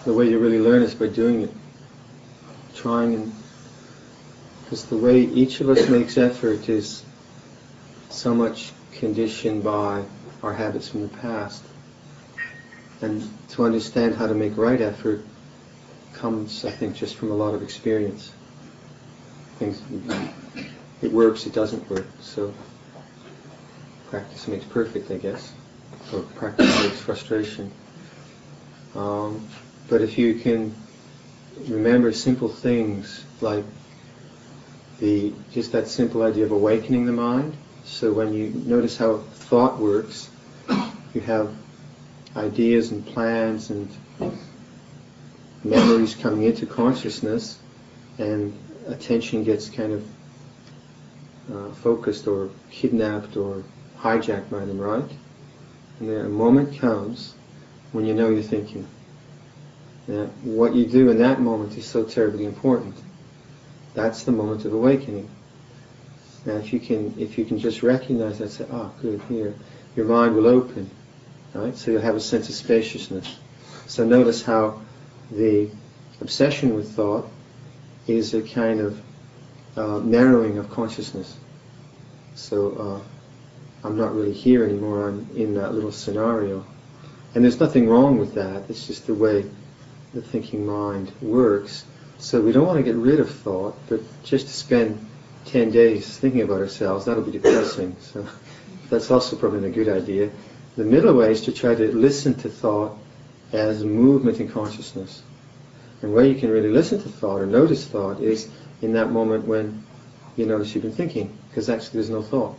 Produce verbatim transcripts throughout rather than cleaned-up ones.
the way you really learn is by doing it, trying, and because the way each of us makes effort is so much conditioned by our habits from the past. And to understand how to make right effort comes, I think, just from a lot of experience. Things, it works, it doesn't work. So practice makes perfect, I guess. Or practice makes frustration. Um, but if you can remember simple things like the just that simple idea of awakening the mind. So when you notice how thought works, you have ideas and plans and memories coming into consciousness, and attention gets kind of uh, focused or kidnapped or hijacked by them, right? And then a moment comes when you know you're thinking. Now, what you do in that moment is so terribly important. That's the moment of awakening. Now, if you can, if you can just recognize that, say, "Ah, oh, good, here," your mind will open, right? So you'll have a sense of spaciousness. So notice how the obsession with thought is a kind of uh, narrowing of consciousness. So uh, I'm not really here anymore. I'm in that little scenario, and there's nothing wrong with that. It's just the way the thinking mind works. So we don't want to get rid of thought, but just to spend ten days thinking about ourselves, that'll be depressing. So that's also probably a good idea. The middle way is to try to listen to thought as a movement in consciousness. And where you can really listen to thought or notice thought is in that moment when you notice you've been thinking, because actually there's no thought.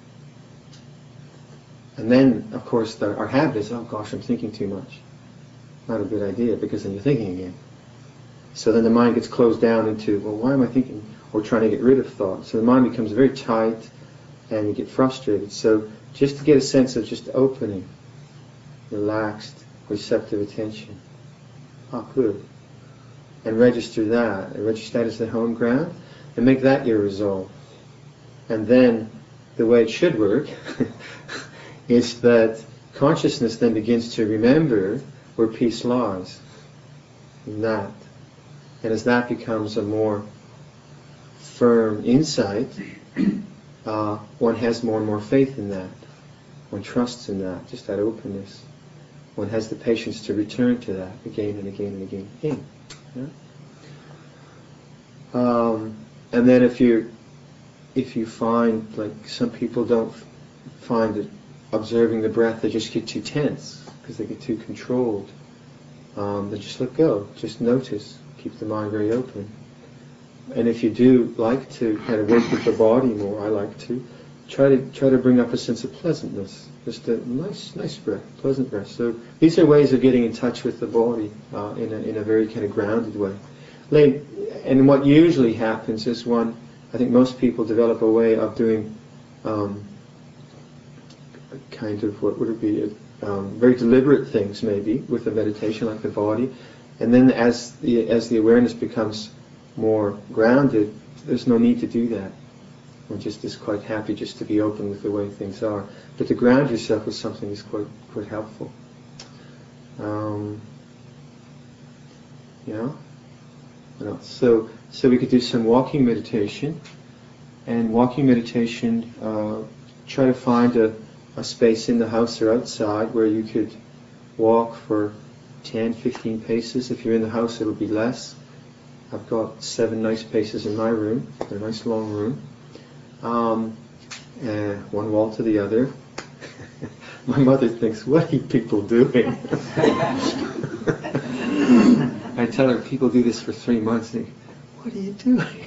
And then, of course, the, our habit is, oh gosh, I'm thinking too much. Not a good idea, because then you're thinking again. So then the mind gets closed down into, well, why am I thinking? Or trying to get rid of thought. So the mind becomes very tight and you get frustrated. So just to get a sense of just opening, relaxed, receptive attention. Ah, good. And register that. And register that as the home ground. And make that your resolve. And then the way it should work is that consciousness then begins to remember where peace lies. In that. And as that becomes a more firm insight, uh, one has more and more faith in that. One trusts in that, just that openness. One has the patience to return to that again and again and again and again. Yeah? Um, and then if you if you find, like some people don't f- find that observing the breath, they just get too tense because they get too controlled. Um, then just let go, just notice, keep the mind very open. And if you do like to kind of work with the body more, I like to, try to try to bring up a sense of pleasantness, just a nice, nice breath, pleasant breath. So these are ways of getting in touch with the body uh, in a in a very kind of grounded way. And what usually happens is one, I think most people develop a way of doing um, kind of what would it be, um, very deliberate things maybe with the meditation, like the body, and then as the as the awareness becomes more grounded, there's no need to do that. One just is quite happy just to be open with the way things are. But to ground yourself with something is quite quite helpful. Um, you know? What else? So, so we could do some walking meditation. And walking meditation, uh, try to find a, a space in the house or outside where you could walk for ten, fifteen paces. If you're in the house, it'll be less. I've got seven nice paces in my room. They're a nice long room. Um, uh, one wall to the other. My mother thinks, what are you people doing? I tell her, people do this for three months. They, what are you doing?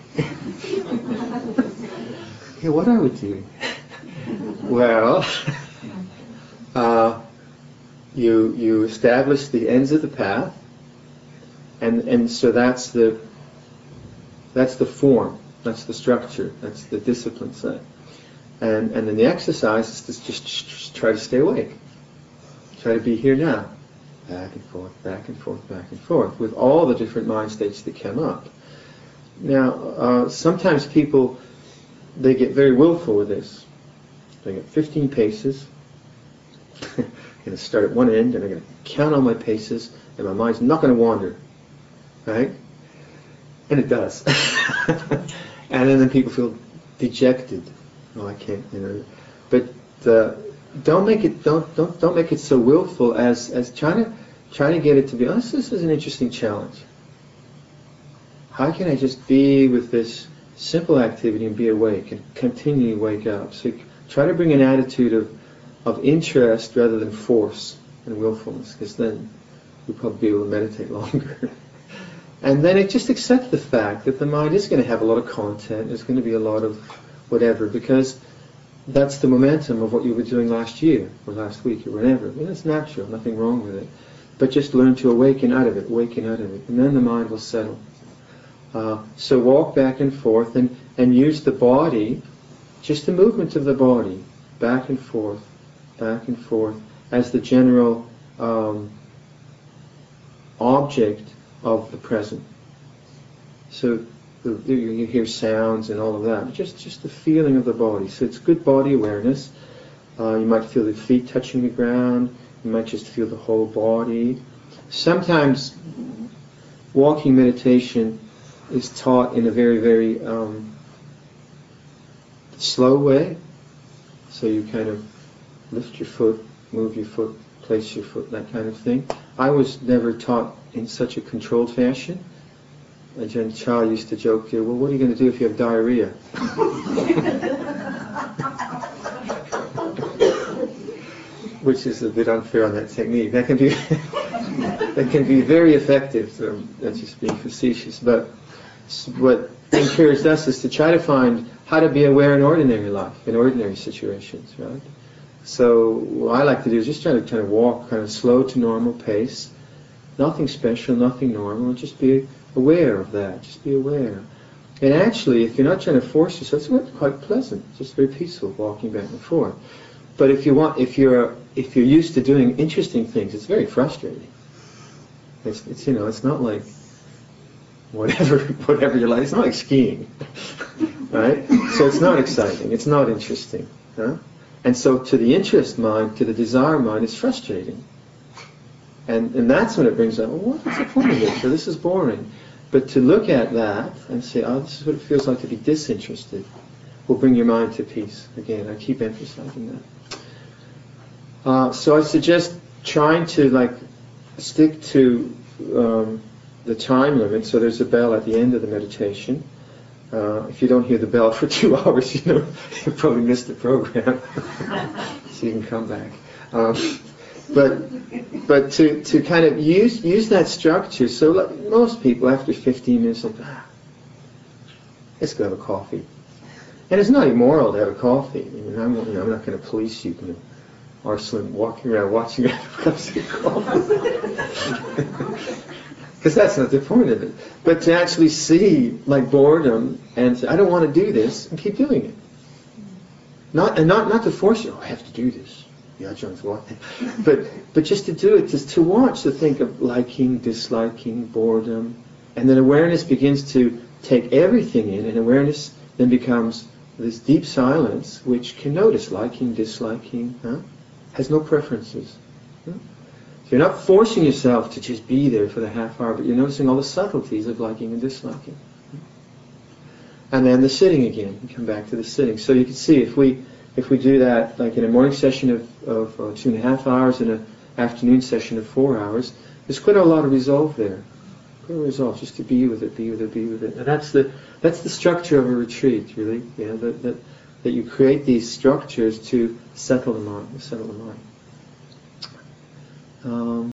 Yeah, what are we doing? Well, uh, you you establish the ends of the path, and and so that's the that's the form, that's the structure, that's the discipline side. And and then the exercise is to just, just try to stay awake. Try to be here now. Back and forth, back and forth, back and forth, with all the different mind states that come up. Now, uh, sometimes people, they get very willful with this. They get fifteen paces, going to start at one end, and I'm going to count all my paces, and my mind's not going to wander, right? And it does. And then, then people feel dejected. Oh, I can't, you know. But uh, don't make it don't don't don't make it so willful as as trying to trying to get it to be. Oh, this, this is an interesting challenge. How can I just be with this simple activity and be awake and continually wake up? So try to bring an attitude of of interest rather than force and willfulness, because then you'll probably be able to meditate longer. And then it just accept the fact that the mind is going to have a lot of content. There's going to be a lot of whatever, because that's the momentum of what you were doing last year or last week or whatever. I mean, it's natural, nothing wrong with it. But just learn to awaken out of it, awaken out of it, and then the mind will settle. Uh, so walk back and forth and, and use the body, just the movement of the body, back and forth, back and forth, as the general um, object of the present. So the, you hear sounds and all of that, just just the feeling of the body. So it's good body awareness. Uh, you might feel the feet touching the ground. You might just feel the whole body. Sometimes walking meditation is taught in a very, very um, slow way. So you kind of lift your foot, move your foot, place your foot, that kind of thing. I was never taught in such a controlled fashion. Ajahn Chah used to joke here, well, what are you going to do if you have diarrhea? Which is a bit unfair on that technique. That can be that can be very effective. So that's just being facetious. But what encouraged us is to try to find how to be aware in ordinary life, in ordinary situations, right? So what I like to do is just try to kind of walk kind of slow to normal pace. Nothing special, nothing normal. Just be aware of that. Just be aware. And actually, if you're not trying to force yourself, it's quite pleasant. It's just very peaceful walking back and forth. But if you want, if you're if you're used to doing interesting things, it's very frustrating. It's, it's you know, it's not like whatever whatever you like. It's not like skiing, right? So it's not exciting. It's not interesting, huh? And so to the interest mind, to the desire mind, it's frustrating. And and that's when it brings up, well, what's the point of this? Or this is boring. But to look at that and say, oh, this is what it feels like to be disinterested, will bring your mind to peace. Again, I keep emphasizing that. Uh, so I suggest trying to like stick to um, the time limit. So there's a bell at the end of the meditation. Uh, if you don't hear the bell for two hours, you know you probably missed the program. So you can come back. Um, but but to, to kind of use use that structure. So like most people, after fifteen minutes, like, ah, let's go have a coffee. And it's not immoral to have a coffee. I mean, I'm, you know, I'm not going to police you, you know, Arslan walking around watching you have cups of coffee. Because that's not the point of it. But to actually see, like, boredom and say, I don't want to do this, and keep doing it. Not and not, not to force you, oh, I have to do this. Yeah, John's walking. But but just to do it, just to watch, to think of liking, disliking, boredom. And then awareness begins to take everything in, and awareness then becomes this deep silence which can notice liking, disliking, huh? Has no preferences. Huh? So you're not forcing yourself to just be there for the half hour, but you're noticing all the subtleties of liking and disliking. And then the sitting again. You come back to the sitting. So you can see if we if we do that like in a morning session of, of uh, two and a half hours and an afternoon session of four hours, there's quite a lot of resolve there. Quite a resolve, just to be with it, be with it, be with it. And that's the that's the structure of a retreat, really. Yeah, that that, that you create these structures to settle the mind, settle the mind. Um,